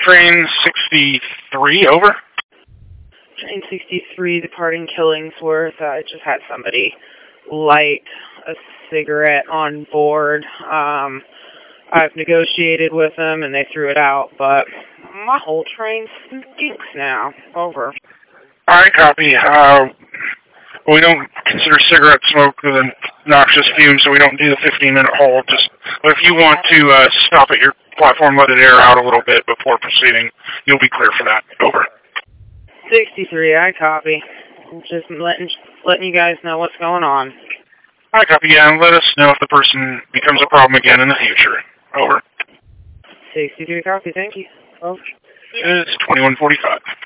Train 63, over. Train 63, departing Killingsworth. I just had somebody light a cigarette on board. I've negotiated with them and they threw it out, but my whole train stinks now. Over. Alright, copy. We don't consider cigarette smoke the noxious fumes, so we don't do the 15-minute hold. But if you want to stop at your platform, let it air out a little bit before proceeding, you'll be clear for that. Over. 63, I copy. Just letting you guys know what's going on. I copy, yeah, and let us know if the person becomes a problem again in the future. Over. 63, copy, thank you. Over. It's 21:45.